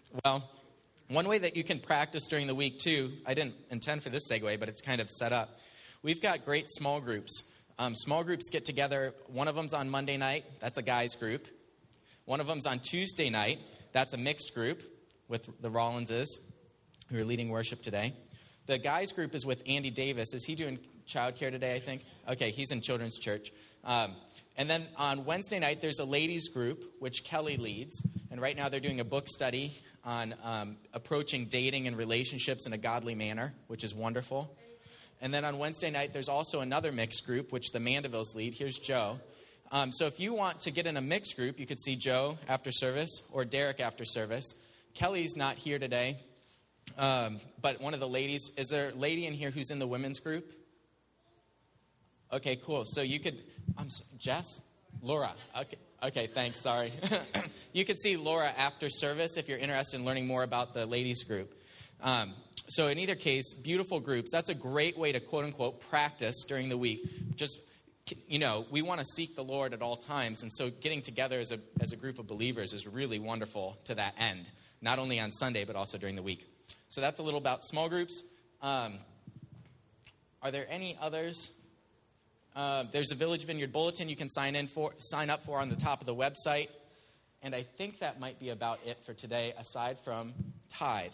Well, one way that you can practice during the week, too, I didn't intend for this segue, but it's kind of set up. We've got great small groups. Small groups get together. One of them's on Monday night. That's a guys group. One of them's on Tuesday night. That's a mixed group with the Rollinses, who are leading worship today. The guys group is with Andy Davis. Is he doing childcare today, I think? Okay, he's in children's church. And then on Wednesday night, there's a ladies group, which Kelly leads. And right now they're doing a book study on approaching dating and relationships in a godly manner, which is wonderful. And then on Wednesday night, there's also another mixed group, which the Mandevilles lead. Here's Joe. So if you want to get in a mixed group, you could see Joe after service or Derek after service. Kelly's not here today, but one of the ladies, is there a lady in here who's in the women's group? Okay, cool. So you could, Jess? Laura. Okay, thanks, sorry. You could see Laura after service if you're interested in learning more about the ladies group. So in either case, beautiful groups. That's a great way to, quote unquote, practice during the week. Just, we want to seek the Lord at all times. And so getting together as a group of believers is really wonderful to that end. Not only on Sunday, but also during the week. So that's a little about small groups. Are there any others? There's a Village Vineyard Bulletin you can sign up for on the top of the website. And I think that might be about it for today, aside from tithe.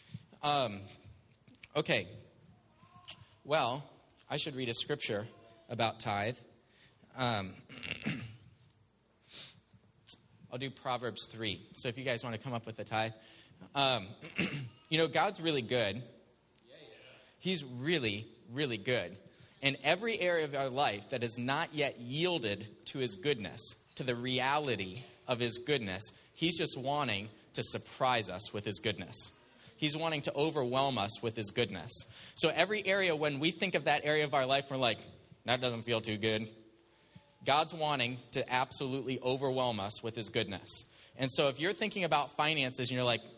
Okay. Well, I should read a scripture about tithe. I'll do Proverbs 3. So if you guys want to come up with a tithe. God's really good. He's really, really good. In every area of our life that has not yet yielded to his goodness, to the reality of his goodness, he's just wanting to surprise us with his goodness. He's wanting to overwhelm us with his goodness. So every area, when we think of that area of our life, we're like, that doesn't feel too good. God's wanting to absolutely overwhelm us with his goodness. And so if you're thinking about finances and you're like,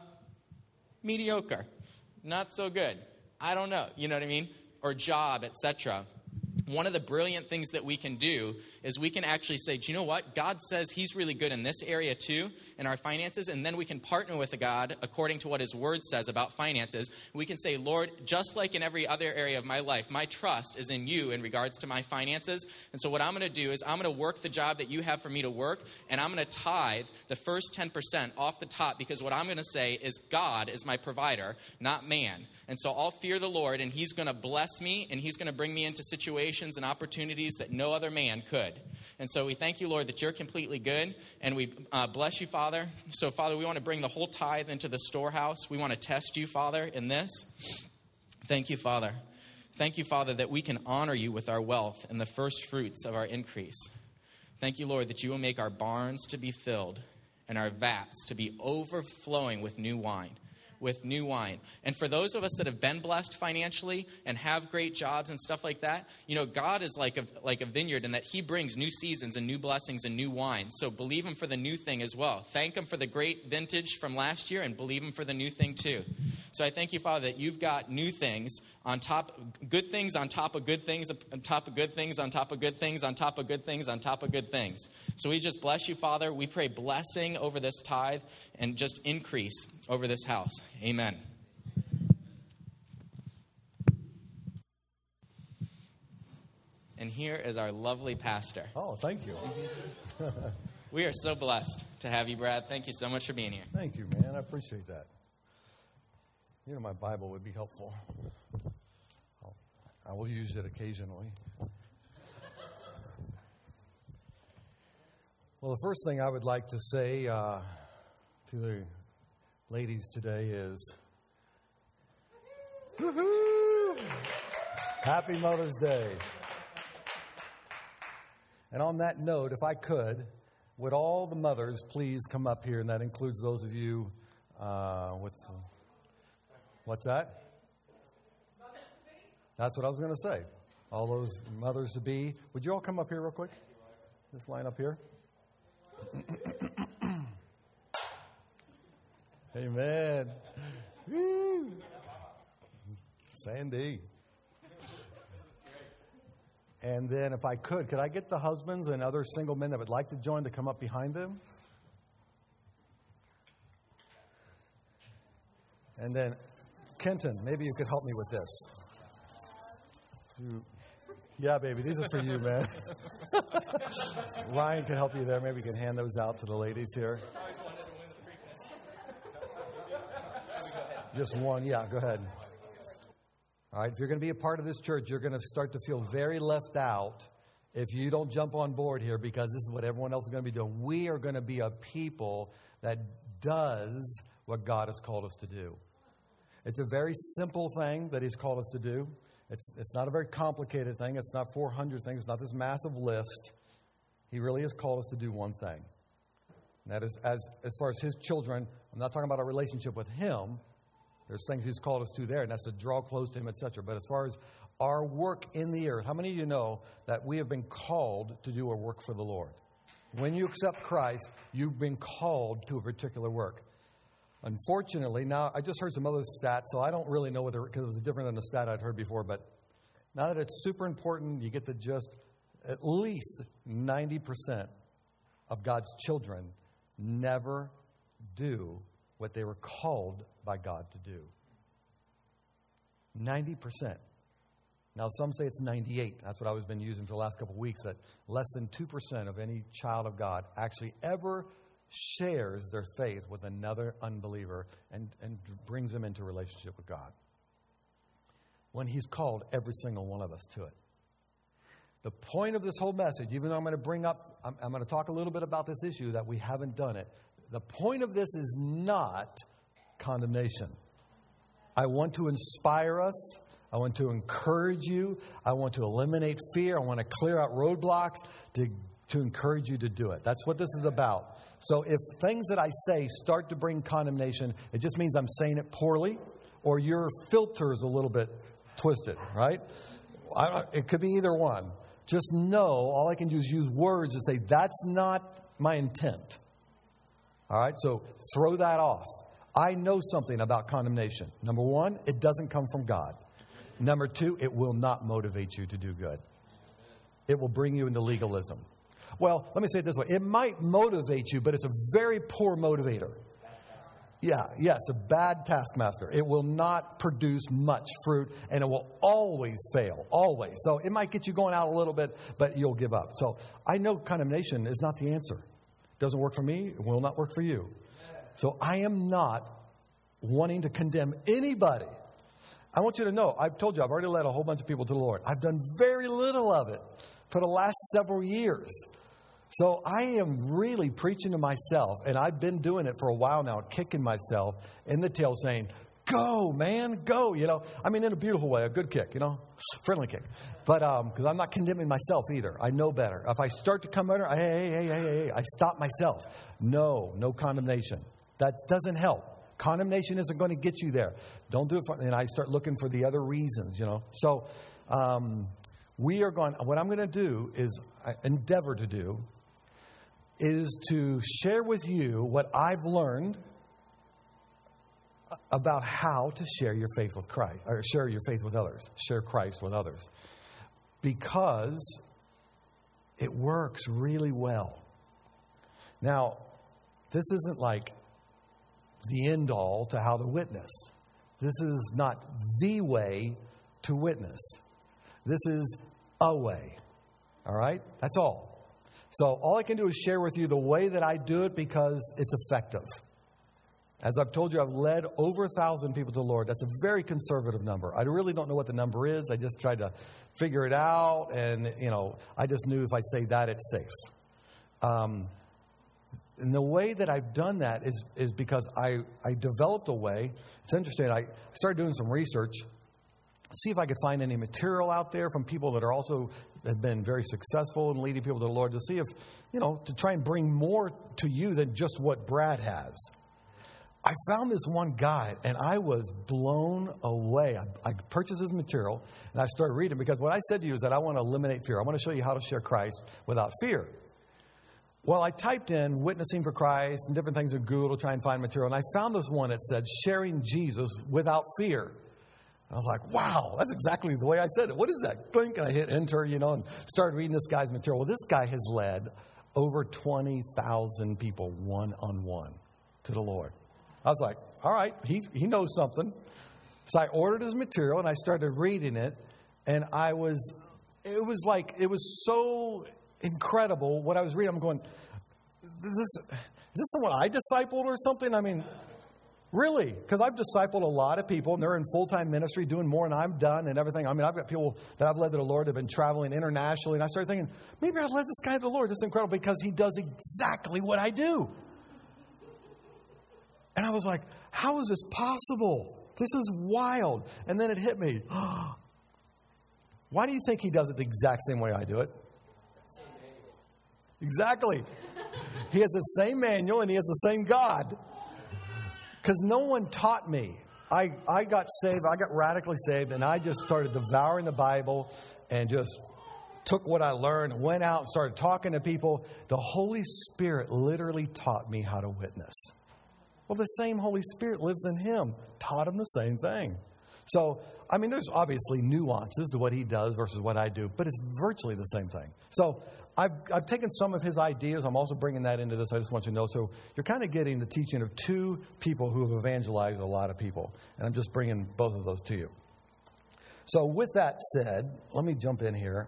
mediocre, not so good, I don't know, you know what I mean? Or job, etc. One of the brilliant things that we can do is we can actually say, do you know what? God says he's really good in this area too, in our finances, and then we can partner with God according to what his word says about finances. We can say, Lord, just like in every other area of my life, my trust is in you in regards to my finances. And so what I'm going to do is I'm going to work the job that you have for me to work, and I'm going to tithe the first 10% off the top, because what I'm going to say is God is my provider, not man. And so I'll fear the Lord, and he's going to bless me, and he's going to bring me into situations and opportunities that no other man could. And so we thank you, Lord, that you're completely good, and we bless you, Father. So, Father, we want to bring the whole tithe into the storehouse. We want to test you, Father, in this. Thank you, Father. Thank you, Father, that we can honor you with our wealth and the first fruits of our increase. Thank you, Lord, that you will make our barns to be filled and our vats to be overflowing with new wine. And for those of us that have been blessed financially and have great jobs and stuff like that, God is like a vineyard in that he brings new seasons and new blessings and new wine. So believe him for the new thing as well. Thank him for the great vintage from last year and believe him for the new thing too. So I thank you, Father, that you've got new things on top, good things on top of good things, on top of good things, on top of good things, on top of good things, on top of good things. So we just bless you, Father. We pray blessing over this tithe and just increase over this house. Amen. And here is our lovely pastor. Oh, thank you. We are so blessed to have you, Brad. Thank you so much for being here. Thank you, man. I appreciate that. My Bible would be helpful. I will use it occasionally. Well, the first thing I would like to say to the ladies today is, woo-hoo! Happy Mother's Day. And on that note, if I could, would all the mothers please come up here, and that includes those of you with... What's that? That's what I was going to say. All those mothers-to-be. Would you all come up here real quick? Just line up here. Amen. Woo. Sandy. And then if I could I get the husbands and other single men that would like to join to come up behind them? And then, Kenton, maybe you could help me with this. Yeah, baby, these are for you, man. Ryan can help you there. Maybe we can hand those out to the ladies here. Just one. Yeah, go ahead. All right, if you're going to be a part of this church, you're going to start to feel very left out if you don't jump on board here, because this is what everyone else is going to be doing. We are going to be a people that does what God has called us to do. It's a very simple thing that He's called us to do. It's not a very complicated thing. It's not 400 things. It's not this massive list. He really has called us to do one thing. And that is, as far as His children, I'm not talking about a relationship with Him. There's things He's called us to there, and that's to draw close to Him, etc. But as far as our work in the earth, how many of you know that we have been called to do a work for the Lord? When you accept Christ, you've been called to a particular work. Unfortunately, now I just heard some other stats, so I don't really know whether, because it was different than the stat I'd heard before, but now that it's super important, you get to just at least 90% of God's children never do what they were called by God to do. 90%. Now, some say it's 98. That's what I've been using for the last couple of weeks, that less than 2% of any child of God actually ever shares their faith with another unbeliever and brings them into relationship with God, when He's called every single one of us to it. The point of this whole message, even though I'm going to talk a little bit about this issue that we haven't done it. The point of this is not condemnation. I want to inspire us. I want to encourage you. I want to eliminate fear. I want to clear out roadblocks to encourage you to do it. That's what this is about. So if things that I say start to bring condemnation, it just means I'm saying it poorly, or your filter is a little bit twisted, right? It could be either one. Just know, all I can do is use words to say, that's not my intent. All right, so throw that off. I know something about condemnation. Number one, it doesn't come from God. Number two, it will not motivate you to do good. It will bring you into legalism. Well, let me say it this way. It might motivate you, but it's a very poor motivator. Yes, a bad taskmaster. It will not produce much fruit, and it will always fail, always. So it might get you going out a little bit, but you'll give up. So I know condemnation is not the answer. It doesn't work for me. It will not work for you. So I am not wanting to condemn anybody. I want you to know, I've told you, I've already led a whole bunch of people to the Lord. I've done very little of it for the last several years. So I am really preaching to myself, and I've been doing it for a while now, kicking myself in the tail saying, go, man, go, I mean, in a beautiful way, a good kick, friendly kick. But because I'm not condemning myself either. I know better. If I start to come under, hey, I stop myself. No condemnation. That doesn't help. Condemnation isn't going to get you there. Don't do it. And I start looking for the other reasons, So what I'm going to do is, endeavor to do, is to share with you what I've learned about how to share your faith with Christ, or share your faith with others, share Christ with others, because it works really well. Now, this isn't like the end all to how to witness. This is not the way to witness. This is a way. All right? That's all. So all I can do is share with you the way that I do it because it's effective. As I've told you, I've led over 1,000 people to the Lord. That's a very conservative number. I really don't know what the number is. I just tried to figure it out. And, I just knew if I say that, it's safe. And the way that I've done that is because I developed a way. It's interesting. I started doing some research, see if I could find any material out there from people that are also have been very successful in leading people to the Lord, to see if, to try and bring more to you than just what Brad has. I found this one guy, and I was blown away. I purchased his material, and I started reading, because what I said to you is that I want to eliminate fear. I want to show you how to share Christ without fear. Well, I typed in witnessing for Christ and different things in Google to try and find material, and I found this one that said sharing Jesus without fear. I was like, wow, that's exactly the way I said it. What is that? Blink, and I hit enter, and started reading this guy's material. Well, this guy has led over 20,000 people one-on-one to the Lord. I was like, all right, he knows something. So I ordered his material and I started reading it. And it was so incredible what I was reading. I'm going, is this someone I discipled or something? I mean, really? Because I've discipled a lot of people, and they're in full-time ministry doing more than I've done and everything. I mean, I've got people that I've led to the Lord that have been traveling internationally. And I started thinking, maybe I'd led this guy to the Lord. This is incredible because he does exactly what I do. And I was like, how is this possible? This is wild. And then it hit me. Why do you think he does it the exact same way I do it? Exactly. He has the same manual and he has the same God. Because no one taught me. I got saved. I got radically saved. And I just started devouring the Bible and just took what I learned, went out and started talking to people. The Holy Spirit literally taught me how to witness. Well, the same Holy Spirit lives in him. Taught him the same thing. So, I mean, there's obviously nuances to what he does versus what I do, but it's virtually the same thing. So I've taken some of his ideas. I'm also bringing that into this. I just want you to know. So you're kind of getting the teaching of two people who have evangelized a lot of people. And I'm just bringing both of those to you. So with that said, let me jump in here.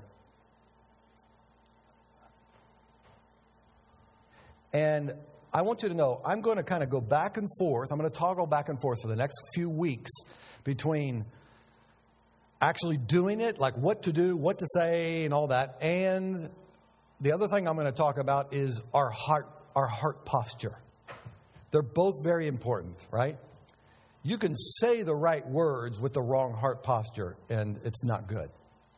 And I want you to know, I'm going to kind of go back and forth. I'm going to toggle back and forth for the next few weeks between actually doing it, like what to do, what to say, and all that. And the other thing I'm going to talk about is our heart posture. They're both very important, right? You can say the right words with the wrong heart posture, and it's not good.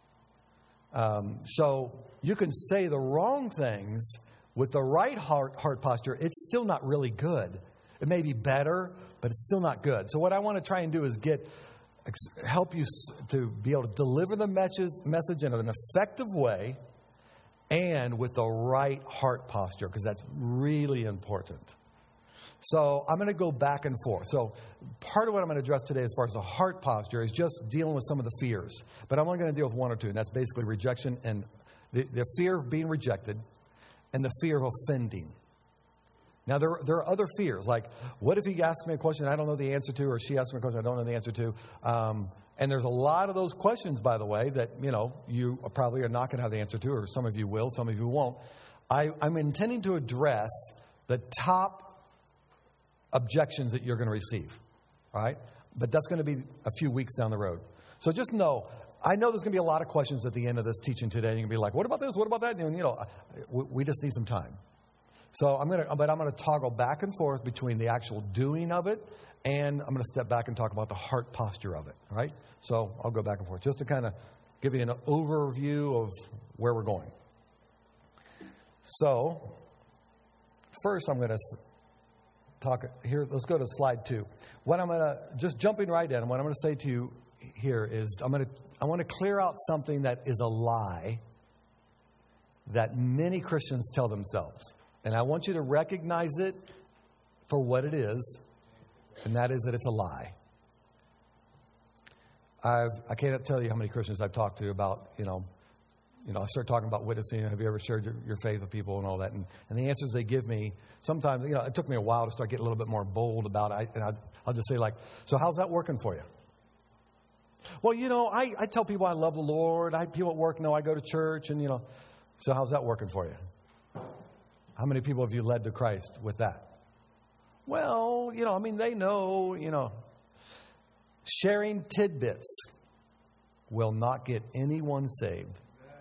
So you can say the wrong things with the right heart posture. It's still not really good. It may be better, but it's still not good. So what I want to try and do is help you to be able to deliver the message in an effective way and with the right heart posture, because that's really important. So I'm going to go back and forth. So part of what I'm going to address today as far as the heart posture is just dealing with some of the fears. But I'm only going to deal with one or two, and that's basically rejection and the fear of being rejected and the fear of offending. Now, there are other fears, like what if he asks me a question I don't know the answer to, or she asks me a question I don't know the answer to? And there's a lot of those questions, by the way, that, you probably are not going to have the answer to, or some of you will, some of you won't. I'm intending to address the top objections that you're going to receive, all right? But that's going to be a few weeks down the road. So just know, I know there's going to be a lot of questions at the end of this teaching today. And you're going to be like, what about this? What about that? And, we just need some time. So I'm going to toggle back and forth between the actual doing of it, and I'm going to step back and talk about the heart posture of it, all right? So I'll go back and forth just to kind of give you an overview of where we're going. So first I'm going to talk here. Let's go to slide 2. What I'm going to, just jumping right in, what I'm going to say to you here is I want to clear out something that is a lie that many Christians tell themselves. And I want you to recognize it for what it is, and that is that it's a lie. I can't tell you how many Christians I've talked to about, I start talking about witnessing. Have you ever shared your faith with people and all that? And the answers they give me, sometimes, it took me a while to start getting a little bit more bold about it. And I'll just say, like, so how's that working for you? Well, I tell people I love the Lord. People at work know I go to church. And, so how's that working for you? How many people have you led to Christ with that? Well, they know, sharing tidbits will not get anyone saved.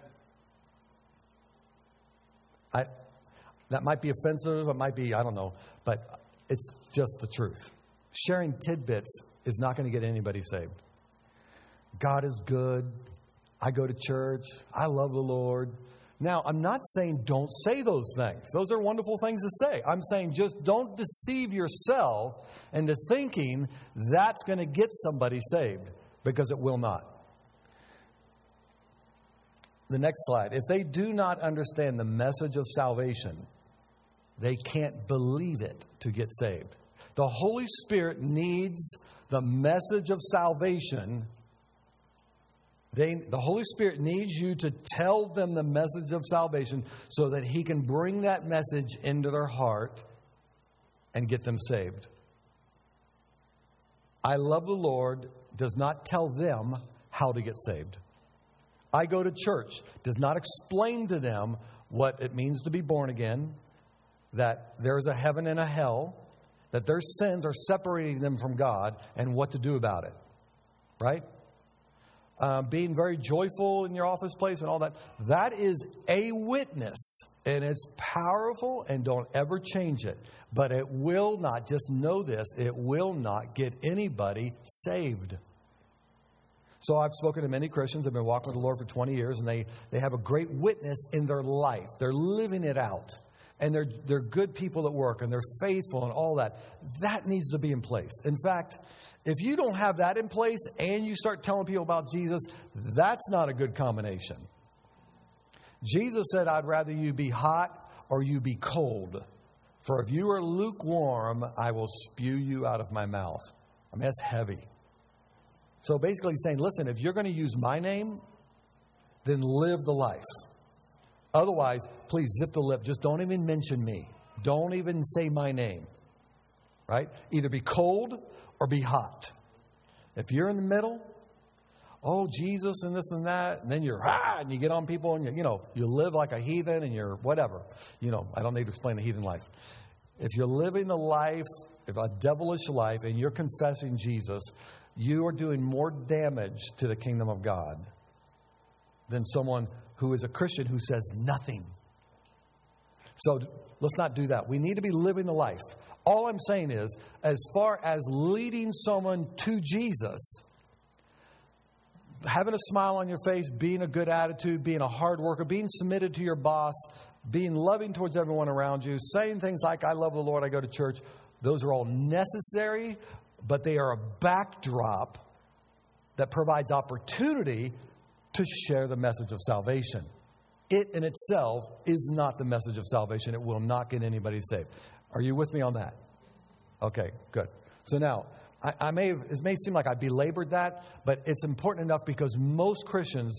That might be offensive. It might be, I don't know. But it's just the truth. Sharing tidbits is not going to get anybody saved. God is good. I go to church. I love the Lord. Now, I'm not saying don't say those things. Those are wonderful things to say. I'm saying just don't deceive yourself into thinking that's going to get somebody saved, because it will not. The next slide. If they do not understand the message of salvation, they can't believe it to get saved. The Holy Spirit needs the message of salvation. The Holy Spirit needs you to tell them the message of salvation so that He can bring that message into their heart and get them saved. I love the Lord does not tell them how to get saved. I go to church does not explain to them what it means to be born again, that there's a heaven and a hell, that their sins are separating them from God, and what to do about it. Right? Being very joyful in your office place and all that. That is a witness. And it's powerful, and don't ever change it. But it will not, just know this, it will not get anybody saved. So I've spoken to many Christians who have been walking with the Lord for 20 years, and they have a great witness in their life. They're living it out. And they're good people at work, and they're faithful and all that. That needs to be in place. In fact, if you don't have that in place and you start telling people about Jesus, that's not a good combination. Jesus said, I'd rather you be hot or you be cold. For if you are lukewarm, I will spew you out of my mouth. I mean, that's heavy. So basically he's saying, listen, if you're going to use my name, then live the life. Otherwise, please zip the lip. Just don't even mention me. Don't even say my name. Right? Either be cold or be hot. If you're in the middle, oh, Jesus and this and that, and then you're, and you get on people and, you live like a heathen and you're whatever. I don't need to explain the heathen life. If you're living the life, if a devilish life, and you're confessing Jesus, you are doing more damage to the kingdom of God than someone who is a Christian who says nothing. So let's not do that. We need to be living the life. All I'm saying is, as far as leading someone to Jesus, having a smile on your face, being a good attitude, being a hard worker, being submitted to your boss, being loving towards everyone around you, saying things like, I love the Lord, I go to church, those are all necessary, but they are a backdrop that provides opportunity to share the message of salvation. It in itself is not the message of salvation. It will not get anybody saved. Are you with me on that? Okay, good. So now, it may seem like I belabored that, but it's important enough because most Christians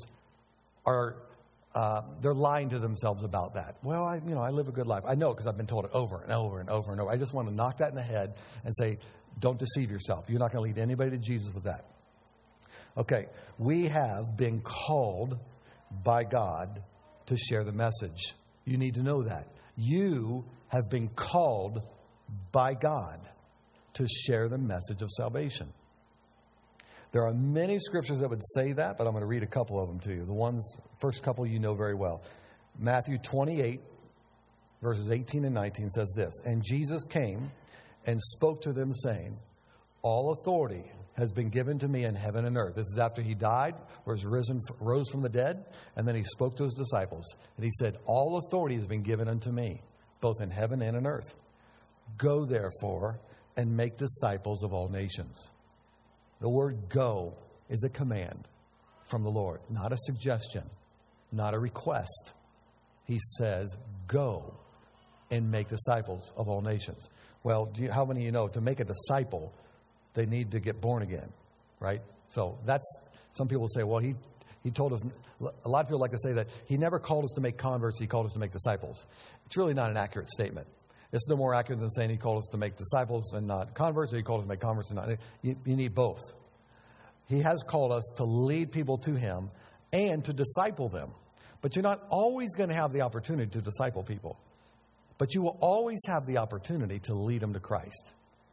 they're lying to themselves about that. Well, I live a good life. I know because I've been told it over and over and over and over. I just want to knock that in the head and say, don't deceive yourself. You're not going to lead anybody to Jesus with that. Okay, we have been called by God to share the message. You need to know that. You have been called by God to share the message of salvation. There are many scriptures that would say that, but I'm going to read a couple of them to you. First couple you know very well. Matthew 28, verses 18 and 19 says this, and Jesus came and spoke to them saying, all authority has been given to me in heaven and earth. This is after he died, rose from the dead, and then he spoke to his disciples. And he said, all authority has been given unto me, both in heaven and in earth. Go, therefore, and make disciples of all nations. The word go is a command from the Lord, not a suggestion, not a request. He says, go and make disciples of all nations. Well, how many of you know to make a disciple, they need to get born again, right? So some people say, well, he told us, a lot of people like to say that he never called us to make converts, he called us to make disciples. It's really not an accurate statement. It's no more accurate than saying he called us to make disciples and not converts, or he called us to make converts and not. You need both. He has called us to lead people to him and to disciple them. But you're not always going to have the opportunity to disciple people. But you will always have the opportunity to lead them to Christ.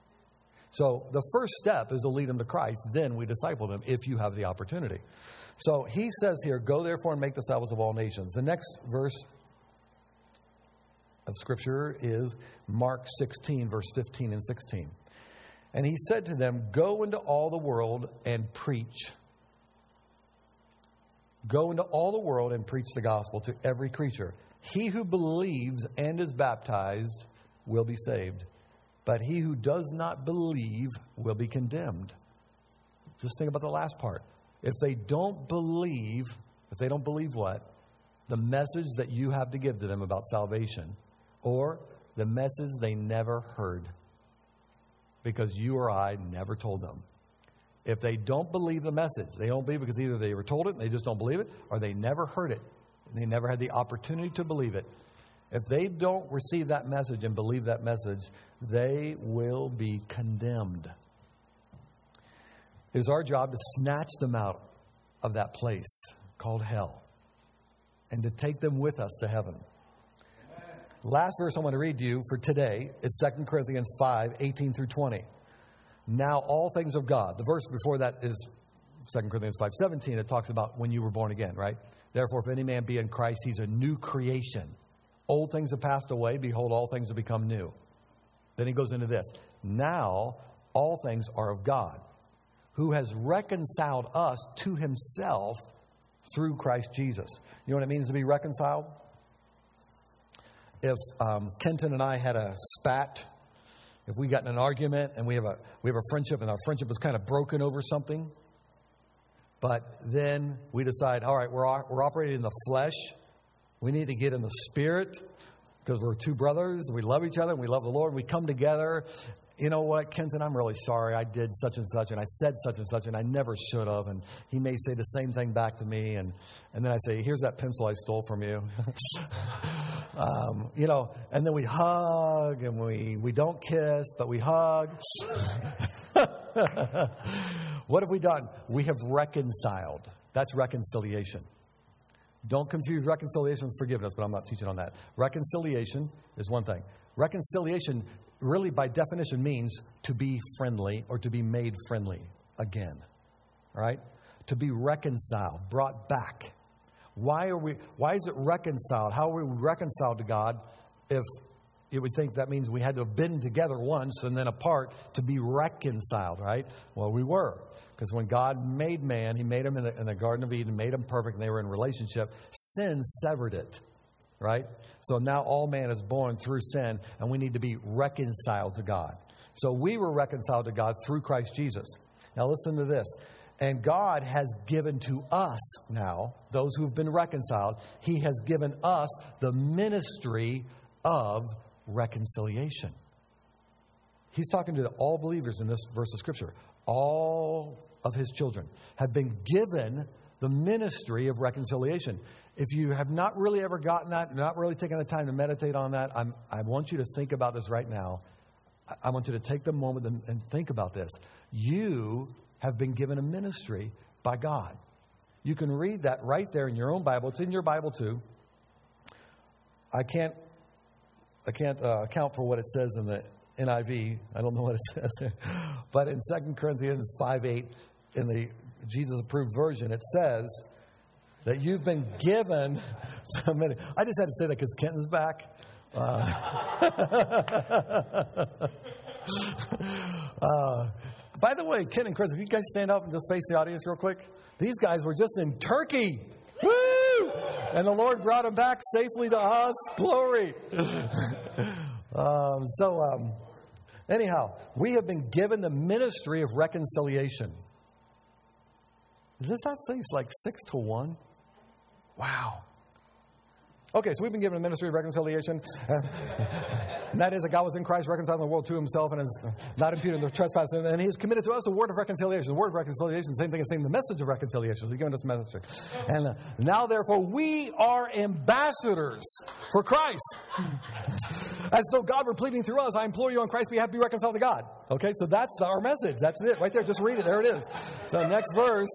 So the first step is to lead them to Christ. Then we disciple them if you have the opportunity. So he says here, go therefore and make disciples of all nations. The next verse of Scripture is Mark 16, verse 15 and 16. And he said to them, go into all the world and preach. Go into all the world and preach the gospel to every creature. He who believes and is baptized will be saved, but he who does not believe will be condemned. Just think about the last part. If they don't believe what? The message that you have to give to them about salvation, or the message they never heard because you or I never told them. If they don't believe the message, they don't believe it because either they were told it and they just don't believe it, or they never heard it and they never had the opportunity to believe it. If they don't receive that message and believe that message, they will be condemned. It is our job to snatch them out of that place called hell and to take them with us to heaven. Last verse I want to read to you for today is 2 Corinthians 5, 18 through 20. Now all things of God. The verse before that is 2 Corinthians 5, 17. It talks about when you were born again, right? Therefore, if any man be in Christ, he's a new creation. Old things have passed away. Behold, all things have become new. Then he goes into this. Now all things are of God, who has reconciled us to himself through Christ Jesus. You know what it means to be reconciled? If Kenton and I had a spat, if we got in an argument and we have a friendship and our friendship is kind of broken over something, but then we decide, all right, we're operating in the flesh. We need to get in the spirit because we're two brothers and we love each other and we love the Lord. And we come together. You know what, Kenton, I'm really sorry. I did such and such and I said such and such and I never should have. And he may say the same thing back to me. And then I say, here's that pencil I stole from you. And then we hug and we don't kiss, but we hug. What have we done? We have reconciled. That's reconciliation. Don't confuse reconciliation with forgiveness, but I'm not teaching on that. Reconciliation is one thing. Reconciliation really by definition means to be friendly or to be made friendly again. Right? To be reconciled, brought back. Why is it reconciled? How are we reconciled to God if you would think that means we had to have been together once and then apart to be reconciled, right? Well, we were. Because when God made man, he made him in the Garden of Eden, made him perfect, and they were in relationship. Sin severed it, right? So now all man is born through sin, and we need to be reconciled to God. So we were reconciled to God through Christ Jesus. Now listen to this. And God has given to us now, those who've been reconciled, he has given us the ministry of reconciliation. He's talking to all believers in this verse of Scripture. All of his children have been given the ministry of reconciliation. If you have not really ever gotten that, not really taken the time to meditate on that, I want you to think about this right now. I want you to take the moment and think about this. You have been given a ministry by God. You can read that right there in your own Bible. It's in your Bible too. I can't account for what it says in the NIV. I don't know what it says. But in 2 Corinthians 5:8, in the Jesus-approved version, it says that you've been given so many. I just had to say that because Kenton's back. By the way, Ken and Chris, if you guys stand up and just face the audience real quick. These guys were just in Turkey. Woo! And the Lord brought them back safely to us. Glory. Anyhow, we have been given the ministry of reconciliation. Does that say it's like 6-1? Wow. Okay, so we've been given a ministry of reconciliation. And that is that God was in Christ reconciling the world to himself and is not imputing their trespasses. And he's committed to us a word of reconciliation. The word of reconciliation is the same thing as saying the message of reconciliation. So he's given us a ministry. And now, therefore, we are ambassadors for Christ. As though God were pleading through us, I implore you on Christ's behalf, be reconciled to God. Okay, so that's our message. That's it right there. Just read it. There it is. So next verse.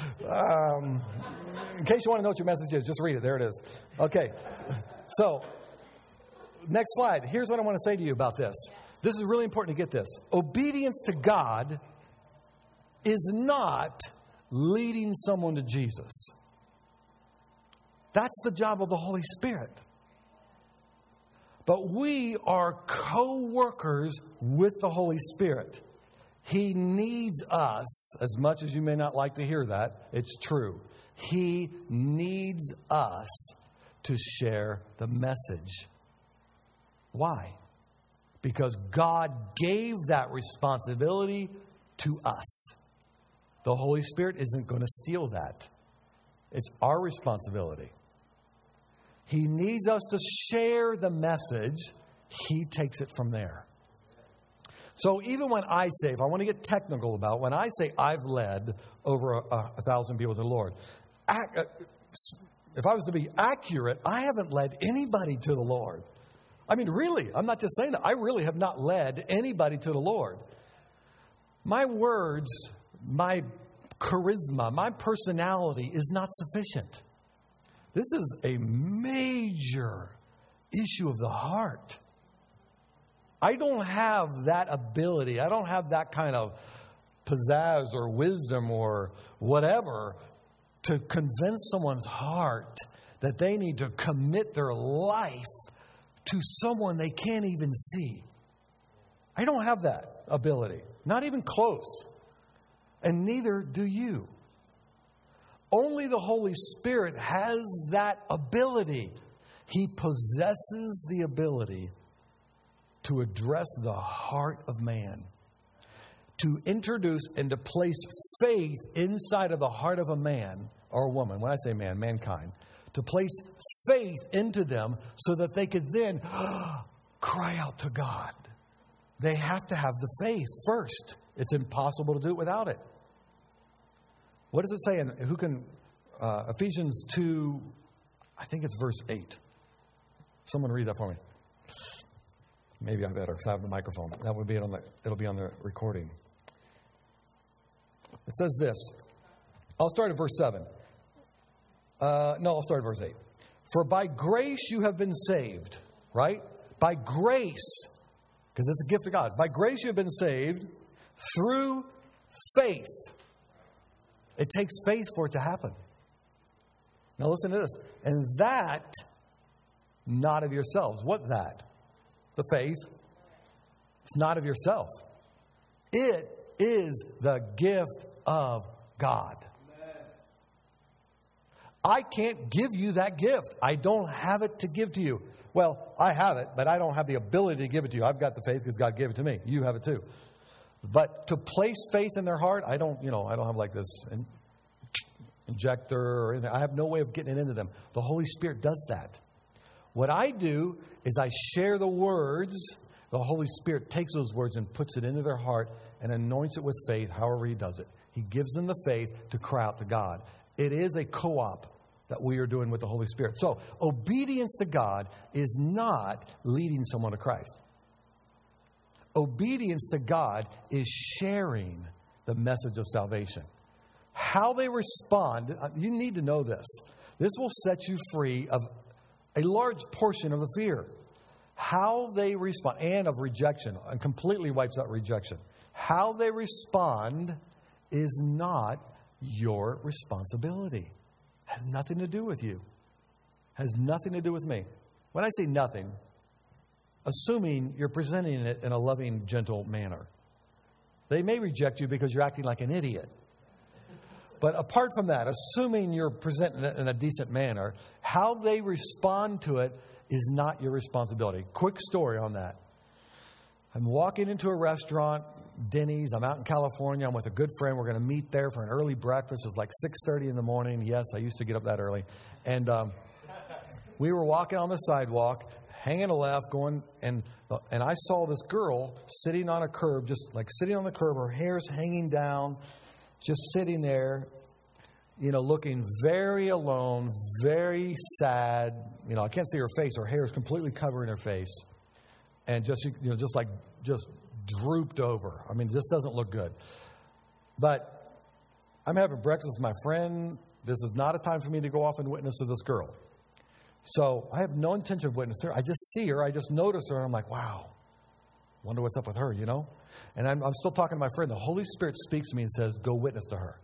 In case you want to know what your message is, just read it. There it is. Okay. So, next slide. Here's what I want to say to you about this. This is really important to get this. Obedience to God is not leading someone to Jesus. That's the job of the Holy Spirit. But we are co-workers with the Holy Spirit. He needs us, as much as you may not like to hear that, it's true. He needs us to share the message. Why? Because God gave that responsibility to us. The Holy Spirit isn't going to steal that. It's our responsibility. He needs us to share the message. He takes it from there. So even when I say, if I want to get technical about, when I say I've led over 1,000 people to the Lord, if I was to be accurate, I haven't led anybody to the Lord. I mean, really, I'm not just saying that. I really have not led anybody to the Lord. My words my charisma, my personality is not sufficient. This is a major issue of the heart. I don't have that ability. I don't have that kind of pizzazz or wisdom or whatever to convince someone's heart that they need to commit their life to someone they can't even see. I don't have that ability. Not even close. And neither do you. Only the Holy Spirit has that ability. He possesses the ability to address the heart of man, to introduce and to place faith inside of the heart of a man or a woman. When I say man, mankind. To place faith into them so that they could then cry out to God. They have to have the faith first. It's impossible to do it without it. What does it say in Ephesians 2, I think it's verse 8. Someone read that for me. Maybe I better, because I have the microphone. That would be it'll be on the recording. It says this. I'll start at verse 7. I'll start at verse 8. For by grace you have been saved, right? By grace, because it's a gift of God. By grace you have been saved through faith. It takes faith for it to happen. Now listen to this. And that, not of yourselves. What that? The faith. It's not of yourself. It is the gift of God. I can't give you that gift. I don't have it to give to you. Well, I have it, but I don't have the ability to give it to you. I've got the faith because God gave it to me. You have it too. But to place faith in their heart, I don't have like this injector or anything. I have no way of getting it into them. The Holy Spirit does that. What I do is I share the words. The Holy Spirit takes those words and puts it into their heart and anoints it with faith, however He does it. He gives them the faith to cry out to God. It is a co-op that we are doing with the Holy Spirit. So, obedience to God is not leading someone to Christ. Obedience to God is sharing the message of salvation. How they respond, you need to know this. This will set you free of a large portion of the fear. How they respond, and of rejection, and completely wipes out rejection. How they respond is not your responsibility. Has nothing to do with you. Has nothing to do with me. When I say nothing, assuming you're presenting it in a loving, gentle manner. They may reject you because you're acting like an idiot. But apart from that, assuming you're presenting it in a decent manner, how they respond to it is not your responsibility. Quick story on that. I'm walking into a restaurant, Denny's. I'm out in California. I'm with a good friend. We're going to meet there for an early breakfast. It's like 6:30 in the morning. Yes, I used to get up that early. And we were walking on the sidewalk, hanging a left, going, and I saw this girl sitting on a curb, just like sitting on the curb. Her hair's hanging down, just sitting there, looking very alone, very sad. I can't see her face. Her hair is completely covering her face. And just drooped over. I mean, this doesn't look good. But I'm having breakfast with my friend. This is not a time for me to go off and witness to this girl. So I have no intention of witnessing her. I just see her. I just notice her. And I'm like, wow, wonder what's up with her, And I'm still talking to my friend. The Holy Spirit speaks to me and says, go witness to her.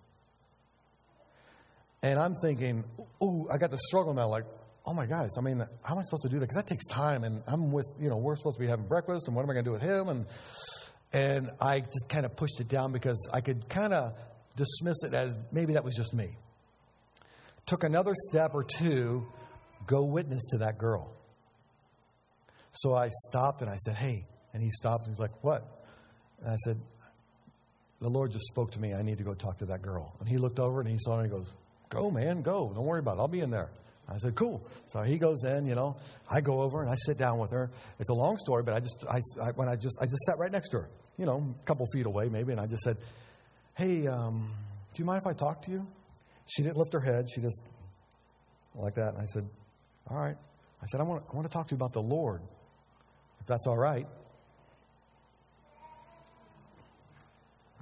And I'm thinking, ooh, I got to struggle now. Like, oh my gosh, how am I supposed to do that? Because that takes time. And I'm with, we're supposed to be having breakfast. And what am I going to do with him? And I just kind of pushed it down because I could kind of dismiss it as maybe that was just me. Took another step or two, go witness to that girl. So I stopped and I said, hey. And he stopped and he's like, what? And I said, the Lord just spoke to me. I need to go talk to that girl. And he looked over and he saw me and he goes, go, man, go. Don't worry about it. I'll be in there. I said, cool. So he goes in, I go over and I sit down with her. It's a long story, but I just sat right next to her, a couple feet away maybe. And I just said, hey, do you mind if I talk to you? She didn't lift her head. She just like that. And I said, all right. I said, I want to talk to you about the Lord, if that's all right.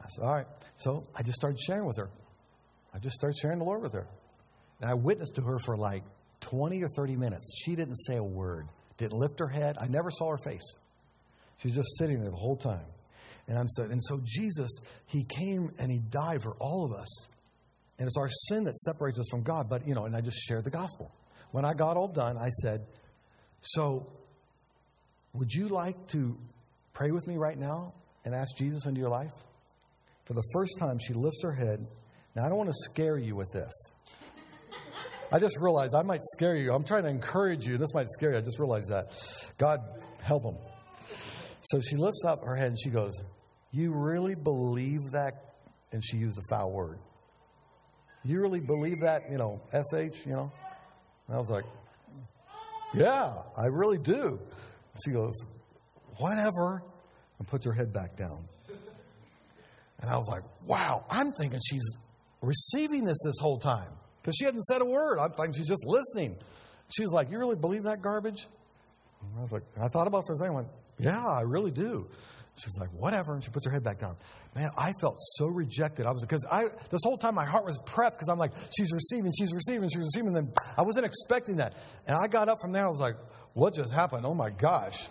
I said, all right. So I just started sharing with her. I just started sharing the Lord with her. And I witnessed to her for like 20 or 30 minutes. She didn't say a word, didn't lift her head. I never saw her face. She was just sitting there the whole time. And so Jesus, he came and he died for all of us. And it's our sin that separates us from God. But, and I just shared the gospel. When I got all done, I said, so would you like to pray with me right now and ask Jesus into your life? For the first time, she lifts her head. Now, I don't want to scare you with this. I just realized I might scare you. I'm trying to encourage you. This might scare you. I just realized that. God, help them. So she lifts up her head and she goes, you really believe that? And she used a foul word. You really believe that, SH, And I was like, yeah, I really do. She goes, whatever, and puts her head back down. And I was like, wow, I'm thinking she's receiving this whole time. Because she hadn't said a word. I'm thinking she's just listening. She was like, you really believe that garbage? And I was like, I thought about it for a second. I went, yeah, I really do. She's like, whatever. And she puts her head back down. Man, I felt so rejected. This whole time my heart was prepped because I'm like, she's receiving. And then I wasn't expecting that. And I got up from there. I was like, what just happened? Oh my gosh.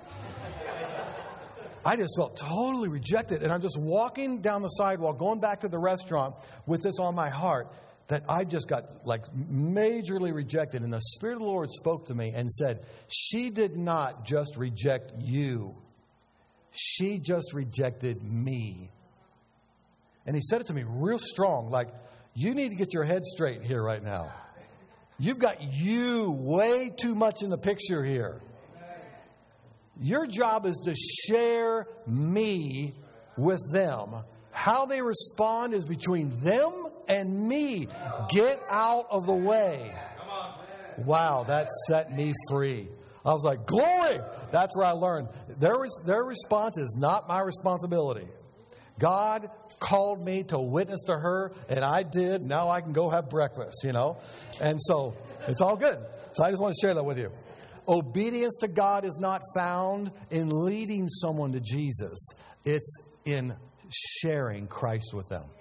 I just felt totally rejected. And I'm just walking down the sidewalk, going back to the restaurant with this on my heart that I just got like majorly rejected. And the Spirit of the Lord spoke to me and said, she did not just reject you. She just rejected me. And he said it to me real strong, like, you need to get your head straight here right now. You've got you way too much in the picture here. Your job is to share me with them. How they respond is between them and me. Get out of the way. Wow, that set me free. I was like, glory! That's where I learned. Their response is not my responsibility. God called me to witness to her, and I did. Now I can go have breakfast, And so it's all good. So I just want to share that with you. Obedience to God is not found in leading someone to Jesus. It's in sharing Christ with them.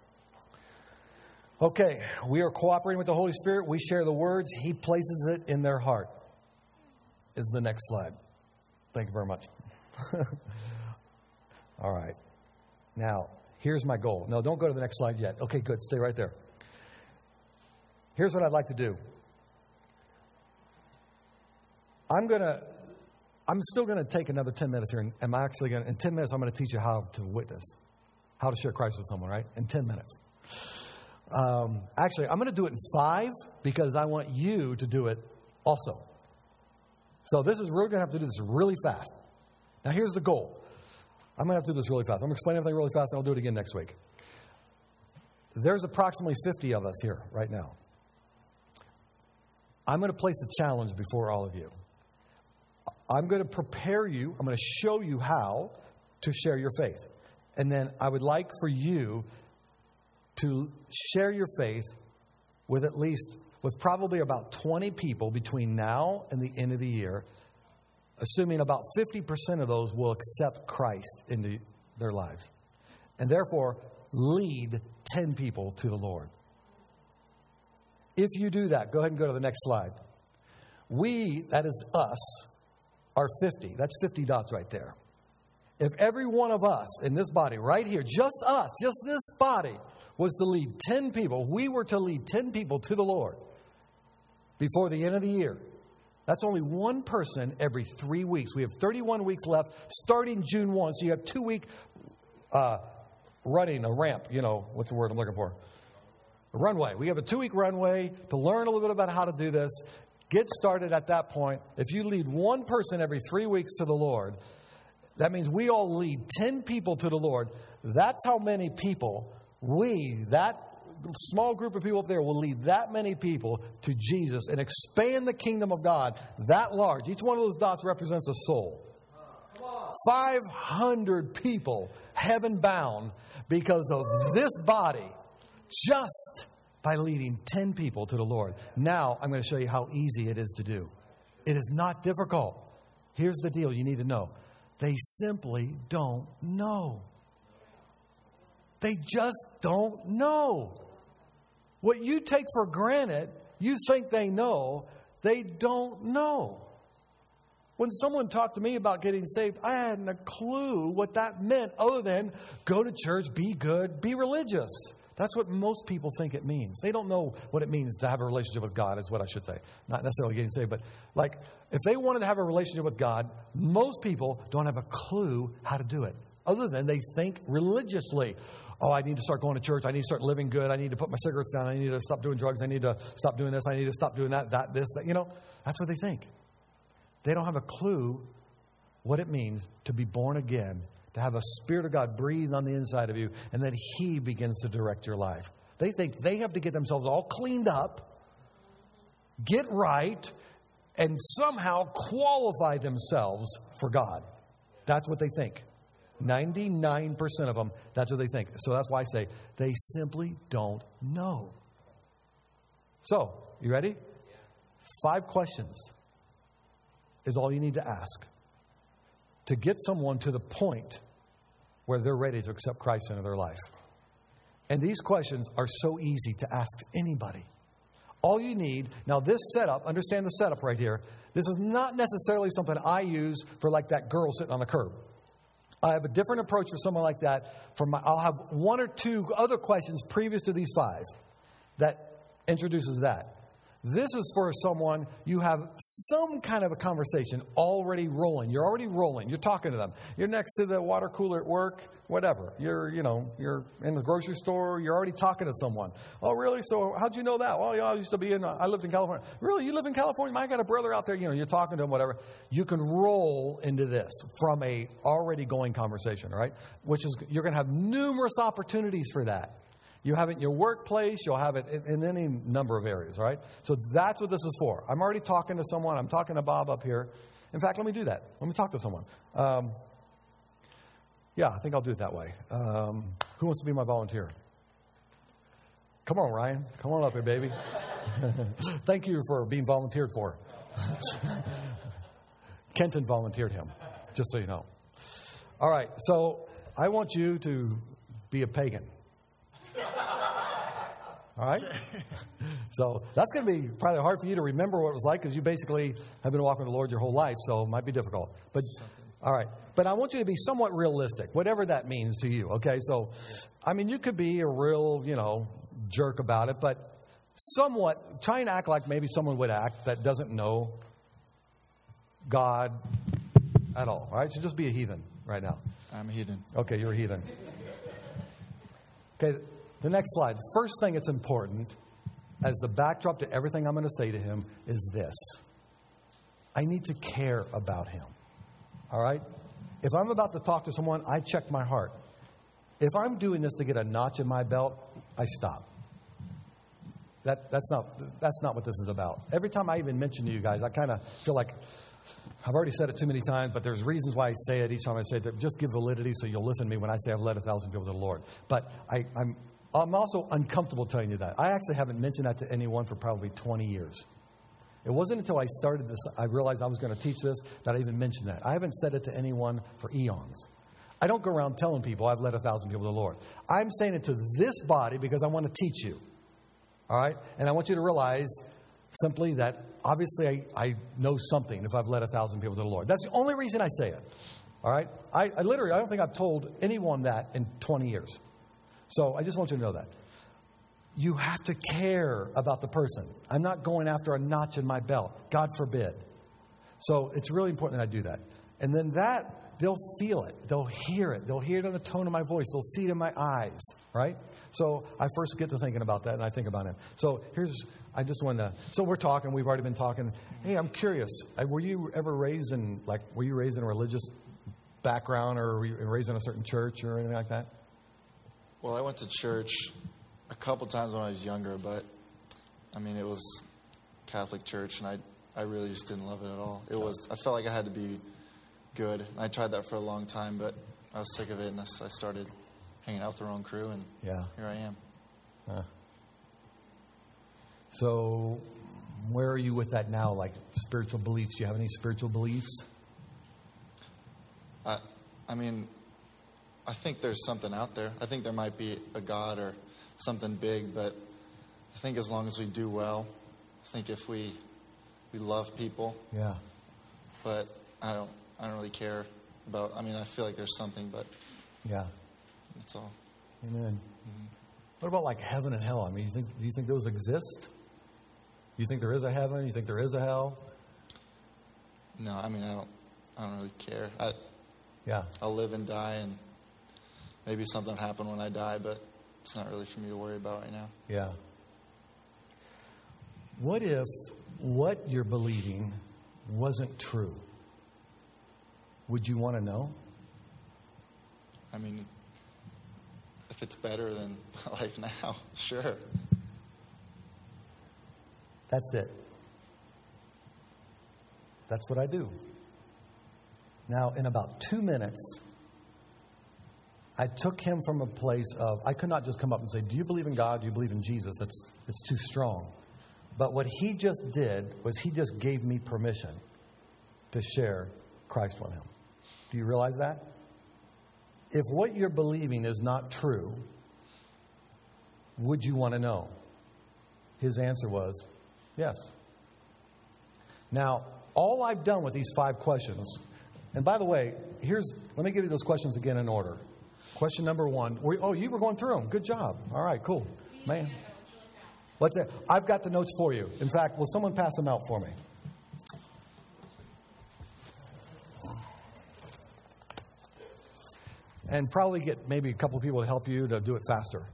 Okay, we are cooperating with the Holy Spirit. We share the words. He places it in their heart. Is the next slide. Thank you very much. All right. Now, here's my goal. No, don't go to the next slide yet. Okay, good. Stay right there. Here's what I'd like to do. I'm still going to take another 10 minutes here. And I'm actually going to, in 10 minutes, I'm going to teach you how to witness, how to share Christ with someone, right? In 10 minutes. Actually, I'm going to do it in 5 because I want you to do it also. So we're going to have to do this really fast. Now, here's the goal. I'm going to have to do this really fast. I'm going to explain everything really fast, and I'll do it again next week. There's approximately 50 of us here right now. I'm going to place a challenge before all of you. I'm going to prepare you. I'm going to show you how to share your faith. And then I would like for you to share your faith with probably about 20 people between now and the end of the year, assuming about 50% of those will accept Christ into their lives. And therefore, lead 10 people to the Lord. If you do that, go ahead and go to the next slide. We, that is us, are 50. That's 50 dots right there. If every one of us in this body right here, just us, just this body, was to lead 10 people, we were to lead 10 people to the Lord before the end of the year. That's only one person every 3 weeks. We have 31 weeks left starting June 1. So you have 2 week running, a ramp. What's the word I'm looking for? A runway. We have a 2 week runway to learn a little bit about how to do this. Get started at that point. If you lead one person every 3 weeks to the Lord, that means we all lead 10 people to the Lord. That's how many people that small group of people up there will lead that many people to Jesus and expand the kingdom of God that large. Each one of those dots represents a soul. 500 people heaven bound because of this body, just by leading 10 people to the Lord. Now I'm going to show you how easy it is to do. It is not difficult. Here's the deal you need to know. They simply don't know. They just don't know. What you take for granted, you think they know, they don't know. When someone talked to me about getting saved, I hadn't a clue what that meant other than go to church, be good, be religious. That's what most people think it means. They don't know what it means to have a relationship with God, is what I should say. Not necessarily getting saved, but like if they wanted to have a relationship with God, most people don't have a clue how to do it. Other than they think religiously. Oh, I need to start going to church. I need to start living good. I need to put my cigarettes down. I need to stop doing drugs. I need to stop doing this. I need to stop doing that, this, that. You know, that's what they think. They don't have a clue what it means to be born again, to have a Spirit of God breathe on the inside of you, and that He begins to direct your life. They think they have to get themselves all cleaned up, get right, and somehow qualify themselves for God. That's what they think. 99% of them, that's what they think. So that's why I say they simply don't know. So, you ready? 5 questions is all you need to ask to get someone to the point where they're ready to accept Christ into their life. And these questions are so easy to ask to anybody. All you need, now this setup, understand the setup right here. This is not necessarily something I use for like that girl sitting on the curb. I have a different approach for someone like that. I'll have 1 or 2 other questions previous to these 5 that introduces that. This is for someone you have some kind of a conversation already rolling. You're already rolling. You're talking to them. You're next to the water cooler at work, whatever. You're in the grocery store. You're already talking to someone. Oh, really? So how'd you know that? Well, I used to be I lived in California. Really? You live in California? I got a brother out there. You're talking to him, whatever. You can roll into this from a already going conversation, right? Which is, you're going to have numerous opportunities for that. You have it in your workplace. You'll have it in any number of areas, right? So that's what this is for. I'm already talking to someone. I'm talking to Bob up here. In fact, let me do that. Let me talk to someone. Yeah, I think I'll do it that way. Who wants to be my volunteer? Come on, Ryan. Come on up here, baby. Thank you for being volunteered for. Kenton volunteered him, just so you know. All right, so I want you to be a pagan. All right? So that's going to be probably hard for you to remember what it was like because you basically have been walking with the Lord your whole life, so it might be difficult. But all right. But I want you to be somewhat realistic, whatever that means to you, okay? So, I mean, you could be a real, jerk about it, but somewhat try and act like maybe someone would act that doesn't know God at all right? So just be a heathen right now. I'm a heathen. Okay, you're a heathen. Okay, the next slide. First thing that's important as the backdrop to everything I'm going to say to him is this. I need to care about him. All right? If I'm about to talk to someone, I check my heart. If I'm doing this to get a notch in my belt, I stop. That's not what this is about. Every time I even mention to you guys, I kind of feel like I've already said it too many times, but there's reasons why I say it each time I say it. Just give validity so you'll listen to me when I say I've led 1,000 people to the Lord. But I'm also uncomfortable telling you that. I actually haven't mentioned that to anyone for probably 20 years. It wasn't until I started this, I realized I was going to teach this, that I even mentioned that. I haven't said it to anyone for eons. I don't go around telling people I've led 1,000 people to the Lord. I'm saying it to this body because I want to teach you. All right? And I want you to realize simply that obviously I know something if I've led 1,000 people to the Lord. That's the only reason I say it. All right? I don't think I've told anyone that in 20 years. So I just want you to know that. You have to care about the person. I'm not going after a notch in my belt. God forbid. So it's really important that I do that. And then they'll feel it. They'll hear it. They'll hear it in the tone of my voice. They'll see it in my eyes. Right? So I first get to thinking about that and I think about him. So so we're talking. We've already been talking. Hey, I'm curious. Were you ever raised in a religious background or were you raised in a certain church or anything like that? Well, I went to church a couple times when I was younger, but I mean, it was Catholic church, and I really just didn't love it at all. I felt like I had to be good. And I tried that for a long time, but I was sick of it, and I started hanging out with the wrong crew, and here I am. So, where are you with that now? Like spiritual beliefs? Do you have any spiritual beliefs? I mean, I think there's something out there. I think there might be a God or something big, but I think as long as we do well, I think if we love people. Yeah. But I don't really care about, I feel like there's something, but Yeah. that's all. Amen. What about like heaven and hell? Do you think those exist? Do you think there is a heaven? You think there is a hell? No, I don't really care. Yeah. I'll live and die, and maybe something will happen when I die, but it's not really for me to worry about right now. Yeah. What if what you're believing wasn't true? Would you want to know? If it's better than my life now, sure. That's it. That's what I do. Now, in about 2 minutes, I took him from a place of, I could not just come up and say, do you believe in God? Do you believe in Jesus? It's too strong. But what he just did was he just gave me permission to share Christ with him. Do you realize that? If what you're believing is not true, would you want to know? His answer was, yes. Now, all I've done with these 5 questions, and by the way, let me give you those questions again in order. Question number 1. You were going through them. Good job. All right, cool. Man. What's that? I've got the notes for you. In fact, will someone pass them out for me? And probably get maybe a couple of people to help you to do it faster.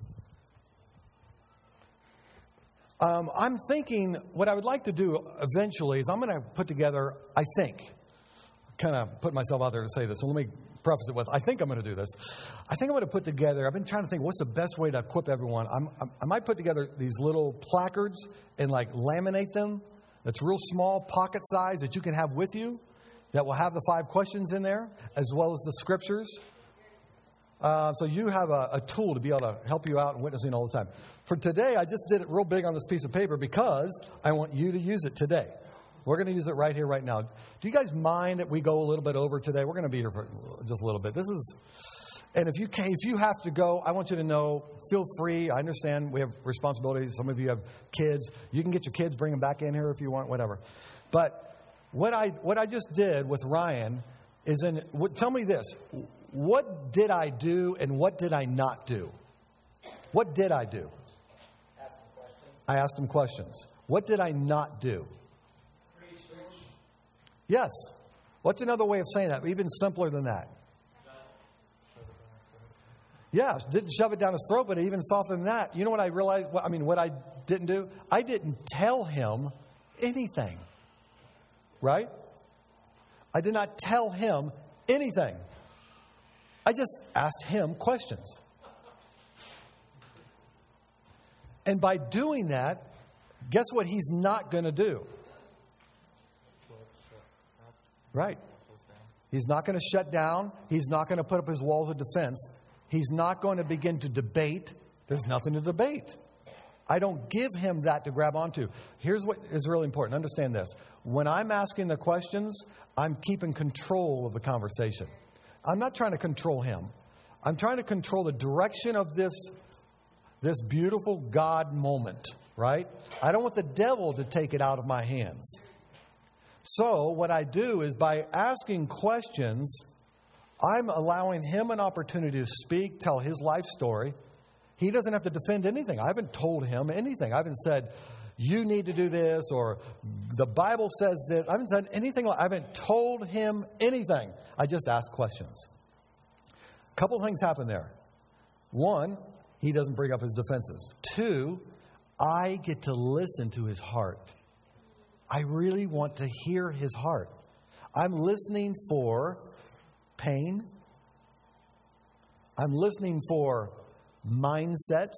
I'm thinking what I would like to do eventually is I'm going to put together, I think, kind of put myself out there to say this. So let me preface it with, I think I'm going to do this. I think I'm going to put together, I've been trying to think, what's the best way to equip everyone? I might put together these little placards and like laminate them. That's real small, pocket size that you can have with you that will have the 5 questions in there as well as the scriptures. So you have a tool to be able to help you out in witnessing all the time. For today, I just did it real big on this piece of paper because I want you to use it today. We're going to use it right here, right now. Do you guys mind that we go a little bit over today? We're going to be here for just a little bit. And if you have to go, I want you to know, feel free. I understand we have responsibilities. Some of you have kids. You can get your kids, bring them back in here if you want, whatever. But what I just did with Ryan is tell me this. What did I do and what did I not do? What did I do? Ask him questions. I asked him questions. What did I not do? Preach. Yes. What's another way of saying that? Even simpler than that. Yeah, didn't shove it down his throat, but even softer than that. You know what I realized? What I didn't do? I didn't tell him anything. Right? I did not tell him anything. I just asked him questions. And by doing that, guess what he's not going to do? Right. He's not going to shut down. He's not going to put up his walls of defense. He's not going to begin to debate. There's nothing to debate. I don't give him that to grab onto. Here's what is really important. Understand this. When I'm asking the questions, I'm keeping control of the conversation. I'm not trying to control him. I'm trying to control the direction of this beautiful God moment, right? I don't want the devil to take it out of my hands. So what I do is by asking questions, I'm allowing him an opportunity to speak, tell his life story. He doesn't have to defend anything. I haven't told him anything. I haven't said, you need to do this, or the Bible says this. I haven't done anything. I haven't told him anything. I just ask questions. A couple things happen there. 1, he doesn't bring up his defenses. 2, I get to listen to his heart. I really want to hear his heart. I'm listening for pain. I'm listening for mindsets.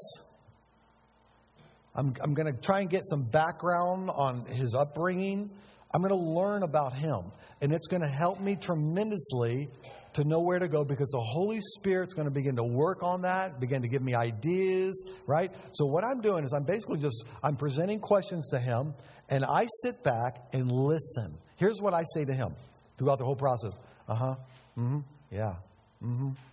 I'm going to try and get some background on his upbringing. I'm going to learn about him. And it's going to help me tremendously to know where to go because the Holy Spirit's going to begin to work on that, begin to give me ideas, right? So what I'm doing is I'm presenting questions to him, and I sit back and listen. Here's what I say to him throughout the whole process. Yeah.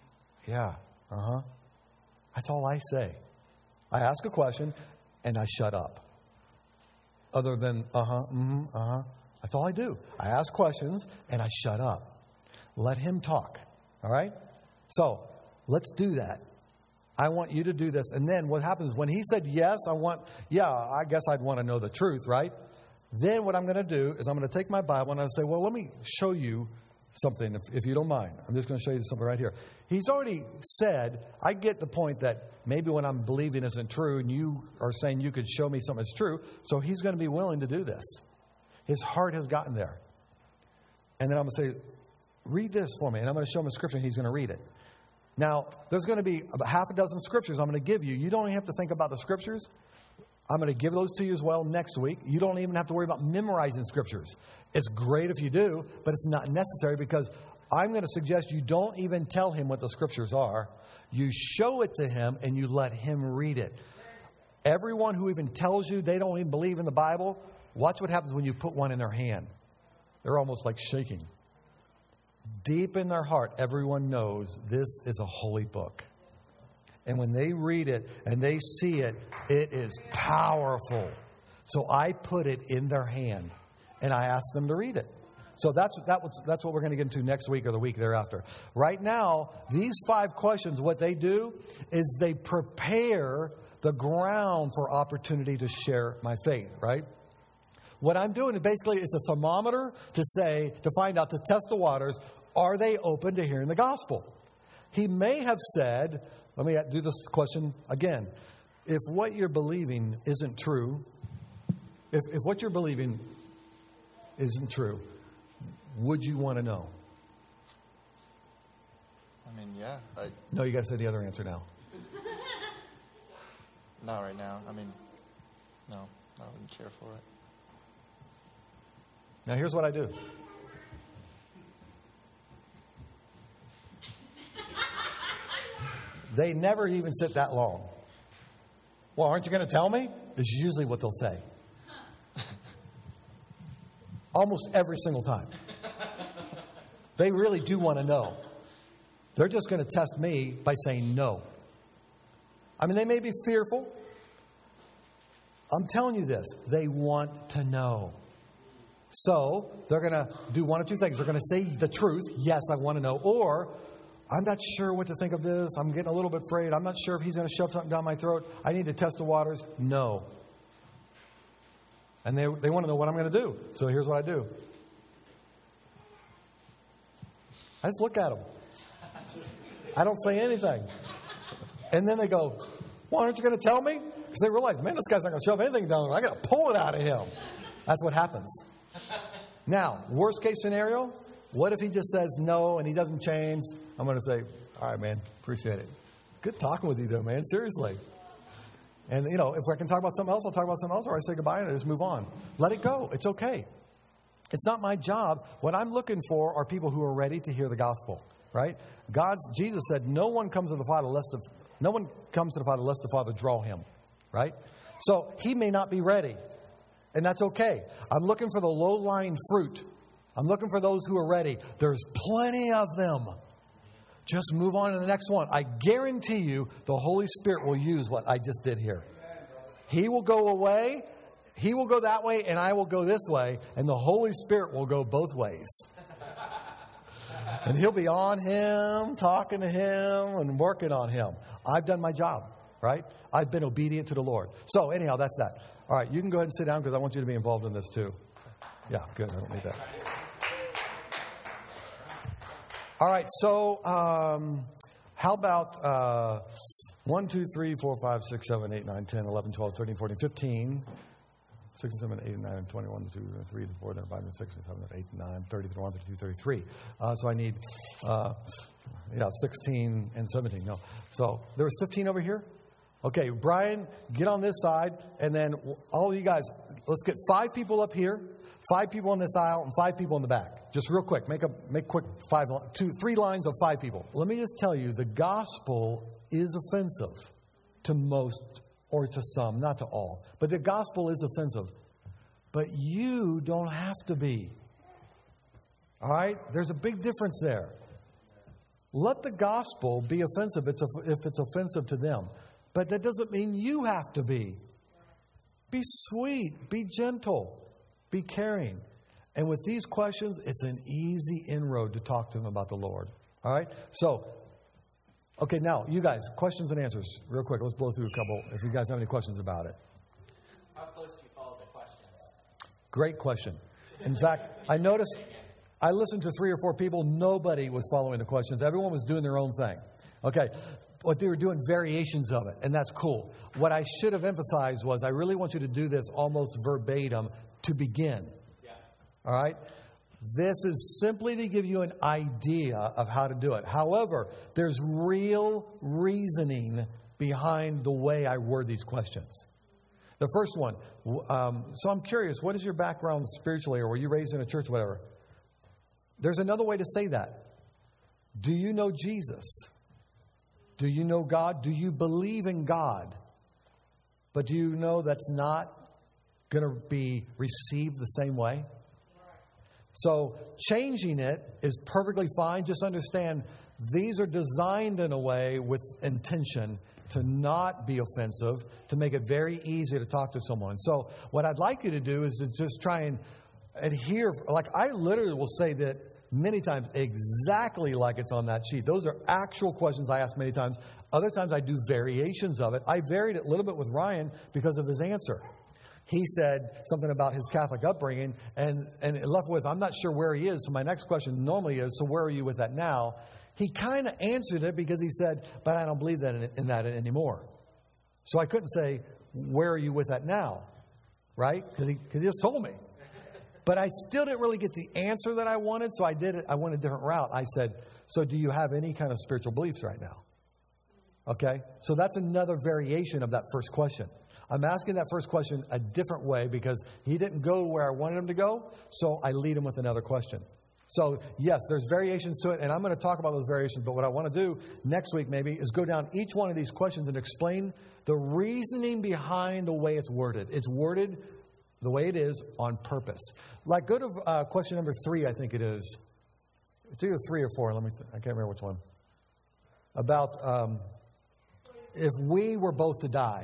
Yeah. Uh-huh. That's all I say. I ask a question and I shut up. Other than That's all I do. I ask questions and I shut up. Let him talk. All right? So, let's do that. I want you to do this. And then what happens when he said yes, I guess I'd want to know the truth, right? Then what I'm going to do is I'm going to take my Bible and I'll say, well, let me show you something, if you don't mind. I'm just going to show you something right here. He's already said, I get the point that maybe what I'm believing isn't true, and you are saying you could show me something that's true. So he's going to be willing to do this. His heart has gotten there. And then I'm going to say, read this for me. And I'm going to show him a scripture and he's going to read it. Now, there's going to be about half a dozen scriptures I'm going to give you. You don't even have to think about the scriptures. I'm going to give those to you as well next week. You don't even have to worry about memorizing scriptures. It's great if you do, but it's not necessary because I'm going to suggest you don't even tell him what the scriptures are. You show it to him and you let him read it. Everyone who even tells you they don't even believe in the Bible, watch what happens when you put one in their hand. They're almost like shaking. Deep in their heart, everyone knows this is a holy book. And when they read it and they see it, it is powerful. So I put it in their hand and I ask them to read it. So that's what we're going to get into next week or the week thereafter. Right now, these 5 questions, what they do is they prepare the ground for opportunity to share my faith, right? What I'm doing is basically it's a thermometer to find out, to test the waters, are they open to hearing the gospel? He may have said, let me do this question again. If what you're believing isn't true, if what you're believing isn't true, would you want to know? I mean, yeah. No, you got to say the other answer now. Not right now. I mean, no, I wouldn't care for it. Now, here's what I do. They never even sit that long. Well, aren't you going to tell me? Is usually what they'll say. Almost every single time. They really do want to know. They're just going to test me by saying no. I mean, they may be fearful. I'm telling you this. They want to know. So they're going to do one of two things. They're going to say the truth. Yes, I want to know. Or, I'm not sure what to think of this. I'm getting a little bit afraid. I'm not sure if he's going to shove something down my throat. I need to test the waters. No. And they want to know what I'm going to do. So here's what I do. I just look at them. I don't say anything. And then they go, well, aren't you going to tell me? Because they realize, man, this guy's not going to shove anything down there. I got to pull it out of him. That's what happens. Now, worst case scenario, what if he just says no and he doesn't change? I'm going to say, all right, man, appreciate it. Good talking with you, though, man. Seriously. And, if I can talk about something else, I'll talk about something else, or I say goodbye and I just move on. Let it go. It's okay. It's not my job. What I'm looking for are people who are ready to hear the gospel, right? Jesus said, no one comes to the Father lest the Father draw him, right? So he may not be ready, and that's okay. I'm looking for the low-lying fruit. I'm looking for those who are ready. There's plenty of them. Just move on to the next one. I guarantee you the Holy Spirit will use what I just did here. He will go away. He will go that way, and I will go this way, and the Holy Spirit will go both ways. And he'll be on him, talking to him, and working on him. I've done my job, right? I've been obedient to the Lord. So anyhow, that's that. All right, you can go ahead and sit down because I want you to be involved in this too. Yeah, good. I don't need that. All right, so how about 1, 2, 3, 4, 5, 6, 7, 8, 9, 10, 11, 12, 13, 14, 15, 6, 7, 8, 9, 21, 2, 3, 4, 5, 6, 7, 8, 9, 30, 31, 32, 33. So I need 16 and 17. No. So there was 15 over here? Okay, Brian, get on this side, and then all of you guys, let's get 5 people up here, 5 people on this aisle, and 5 people in the back. Just real quick, make quick 3 lines of 5 people. Let me just tell you, the gospel is offensive to most or to some, not to all. But the gospel is offensive. But you don't have to be. All right? There's a big difference there. Let the gospel be offensive if it's offensive to them. But that doesn't mean you have to be. Be sweet. Be gentle. Be caring. And with these questions, it's an easy inroad to talk to them about the Lord. All right? So, okay, now, you guys, questions and answers. Real quick, let's blow through a couple if you guys have any questions about it. How close do you follow the questions? Great question. In fact, I noticed, I listened to 3 or 4 people. Nobody was following the questions. Everyone was doing their own thing. Okay, but they were doing variations of it, and that's cool. What I should have emphasized was I really want you to do this almost verbatim to begin. Yeah. All right? This is simply to give you an idea of how to do it. However, there's real reasoning behind the way I word these questions. The first one, so I'm curious, what is your background spiritually, or were you raised in a church, whatever? There's another way to say that. Do you know Jesus? Do you know God? Do you believe in God? But do you know that's not going to be received the same way? So changing it is perfectly fine. Just understand these are designed in a way with intention to not be offensive, to make it very easy to talk to someone. So what I'd like you to do is to just try and adhere. Like I literally will say that many times exactly like it's on that sheet. Those are actual questions I ask many times. Other times I do variations of it. I varied it a little bit with Ryan because of his answer. He said something about his Catholic upbringing, and it left with, I'm not sure where he is. So my next question normally is, so where are you with that now? He kind of answered it because he said, but I don't believe that in that anymore. So I couldn't say, where are you with that now? Right? Because he just told me. But I still didn't really get the answer that I wanted, so I did it. I went a different route. I said, so do you have any kind of spiritual beliefs right now? Okay? So that's another variation of that first question. I'm asking that first question a different way because he didn't go where I wanted him to go, so I lead him with another question. So, yes, there's variations to it, and I'm going to talk about those variations, but what I want to do next week maybe is go down each one of these questions and explain the reasoning behind the way it's worded. It's worded the way it is on purpose. Like, go to question number 3, I think it is. It's either 3 or 4. I can't remember which one. About if we were both to die.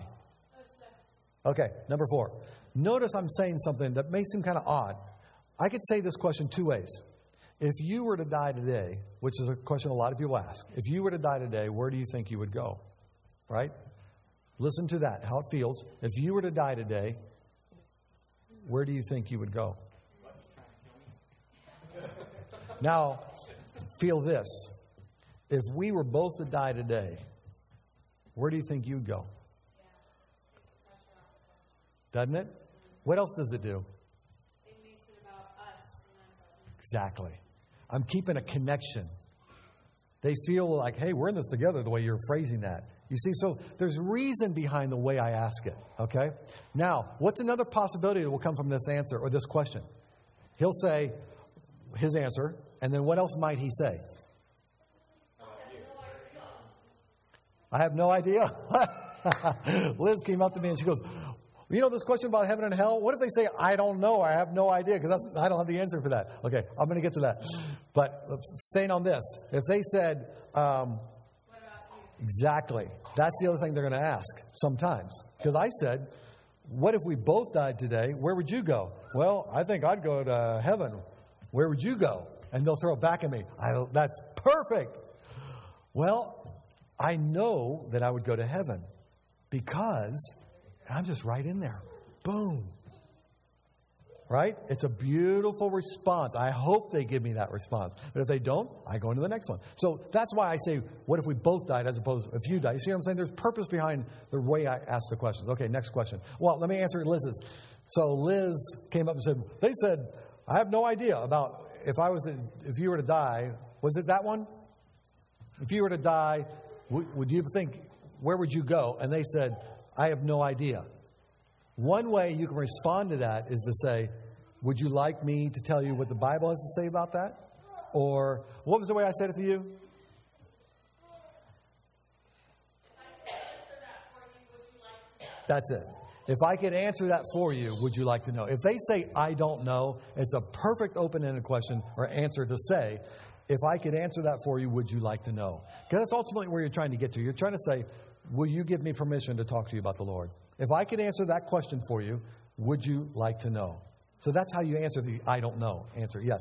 Okay, number 4. Notice I'm saying something that may seem kind of odd. I could say this question 2 ways. If you were to die today, which is a question a lot of people ask, if you were to die today, where do you think you would go? Right? Listen to that, how it feels. If you were to die today, where do you think you would go? Now, feel this. If we were both to die today, where do you think you'd go? Doesn't it? What else does it do? It makes it about us and not about them. Exactly. I'm keeping a connection. They feel like, hey, we're in this together, the way you're phrasing that. You see, so there's reason behind the way I ask it, okay? Now, what's another possibility that will come from this answer or this question? He'll say his answer, and then what else might he say? I have no idea. Liz came up to me and she goes, you know this question about heaven and hell? What if they say, I don't know, I have no idea, because I don't have the answer for that. Okay, I'm going to get to that. But staying on this, if they said, exactly, that's the other thing they're going to ask sometimes. Because I said, what if we both died today? Where would you go? Well, I think I'd go to heaven. Where would you go? And they'll throw it back at me. That's perfect. Well, I know that I would go to heaven because I'm just right in there. Boom. Right? It's a beautiful response. I hope they give me that response. But if they don't, I go into the next one. So that's why I say, what if we both died as opposed to if you died? You see what I'm saying? There's purpose behind the way I ask the questions. Okay, next question. Well, let me answer Liz's. So Liz came up and said, they said, I have no idea about if you were to die. Was it that one? If you were to die, would you think, where would you go? And they said, I have no idea. One way you can respond to that is to say, would you like me to tell you what the Bible has to say about that? Or what was the way I said it to you? That's it. If I could answer that for you, would you like to know? If they say, I don't know, it's a perfect open-ended question or answer to say, If I could answer that for you, would you like to know? Because that's ultimately where you're trying to get to. You're trying to say, will you give me permission to talk to you about the Lord? If I could answer that question for you, would you like to know? So that's how you answer the I don't know answer. Yes.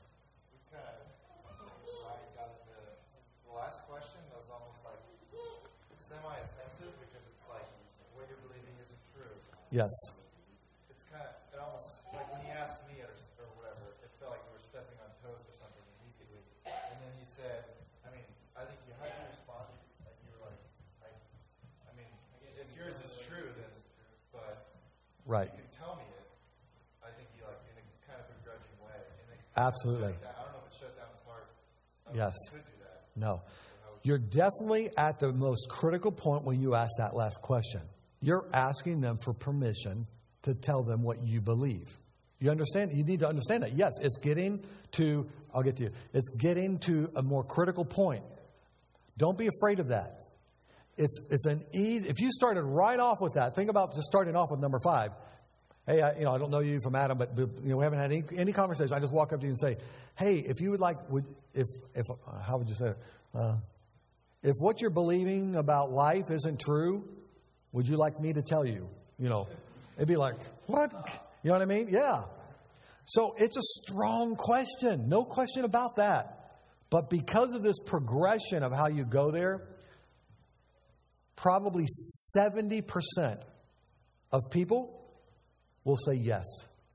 The last question was almost like semi-offensive because it's like what you're believing isn't true. Yes. It's kind of, it almost, like when he asked me or whatever, it felt like you were stepping on toes or something immediately. And then he said, I mean, I think you had to respond. Like you were like, I mean, if yours is true, then, but Right. you can tell me it. I think he like in a kind of begrudging way. And then Absolutely. I don't know if it shut down his heart. Yes. Could do that. No. You're definitely at the most critical point when you ask that last question. You're asking them for permission to tell them what you believe. You understand? You need to understand that. Yes, it's getting to, I'll get to you. It's getting to a more critical point. Don't be afraid of that. It's an easy, if you started right off with that, think about just starting off with number 5. Hey, I don't know you from Adam, but we haven't had any conversation. I just walk up to you and say, hey, if you would like, how would you say it? If what you're believing about life isn't true, would you like me to tell you? It'd be like, what? You know what I mean? Yeah. So it's a strong question. No question about that. But because of this progression of how you go there, probably 70% of people will say yes.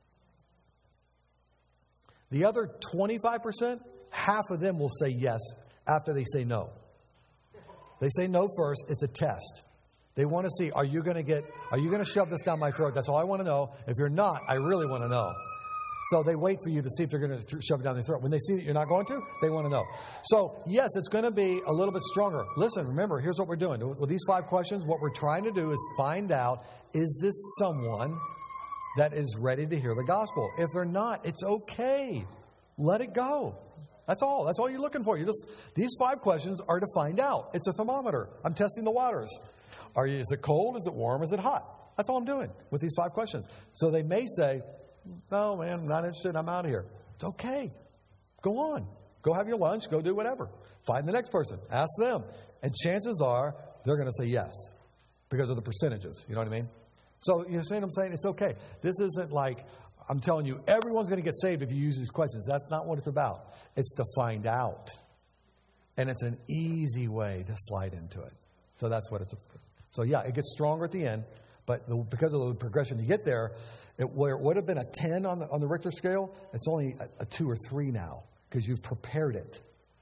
The other 25%, half of them will say yes after they say no. They say no first. It's a test. They want to see, are you going to shove this down my throat? That's all I want to know. If you're not, I really want to know. So they wait for you to see if they're going to shove it down their throat. When they see that you're not going to, they want to know. So, yes, it's going to be a little bit stronger. Listen, remember, here's what we're doing. With these 5 questions, what we're trying to do is find out, is this someone that is ready to hear the gospel? If they're not, it's okay. Let it go. That's all. That's all you're looking for. These 5 questions are to find out. It's a thermometer. I'm testing the waters. Is it cold? Is it warm? Is it hot? That's all I'm doing with these 5 questions. So they may say, no, man, I'm not interested. I'm out of here. It's okay. Go on. Go have your lunch. Go do whatever. Find the next person. Ask them. And chances are they're going to say yes because of the percentages. You know what I mean? So you see what I'm saying? It's okay. This isn't like I'm telling you everyone's going to get saved if you use these questions. That's not what it's about. It's to find out. And it's an easy way to slide into it. So that's what it's about. So yeah, it gets stronger at the end. But because of the progression you get there, where it would have been a 10 on the Richter scale, it's only a 2 or 3 now because you've prepared it.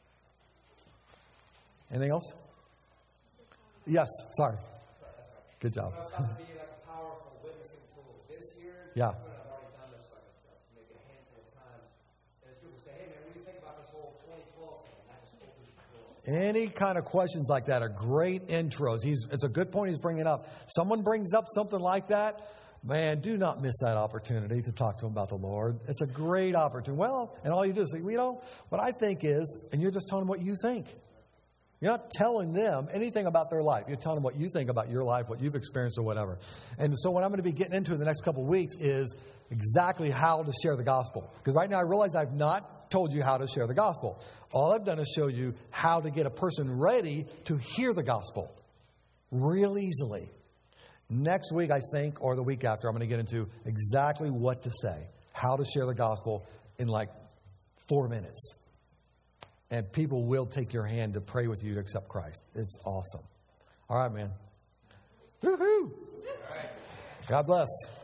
Anything else? Yes. Sorry. Good job. Well, it's about to be like a powerful witnessing tool this year. Yeah. I've already done this like maybe a handful of times. And as people say, hey man, what do you think about this whole 2012 thing? And that just opens the door. Any kind of questions like that are great intros. It's a good point he's bringing up. Someone brings up something like that, man, do not miss that opportunity to talk to them about the Lord. It's a great opportunity. Well, and all you do is say, what I think is, and you're just telling them what you think. You're not telling them anything about their life. You're telling them what you think about your life, what you've experienced or whatever. And so what I'm going to be getting into in the next couple of weeks is exactly how to share the gospel. Because right now I realize I've not told you how to share the gospel. All I've done is show you how to get a person ready to hear the gospel real easily. Next week, I think, or the week after, I'm going to get into exactly what to say, how to share the gospel in like 4 minutes. And people will take your hand to pray with you to accept Christ. It's awesome. All right, man. Woohoo! God bless.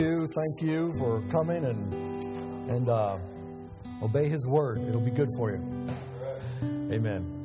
Thank you for coming and obey His word. It'll be good for you. Amen.